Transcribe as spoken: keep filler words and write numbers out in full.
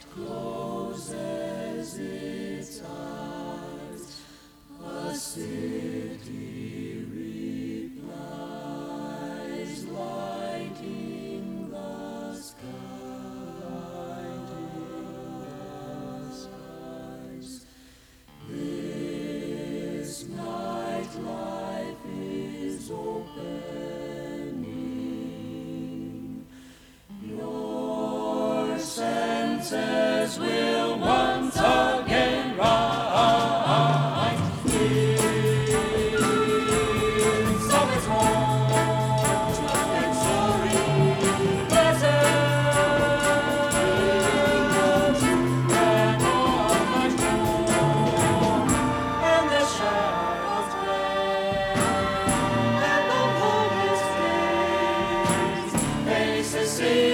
closes its eyes, a city replies, lighting the sky, lighting the skies. This night life is opening. Your senses will once again rise in summer's home, and soaring blizzards, and all much more, and the shadows gray, and the longest days, faces see.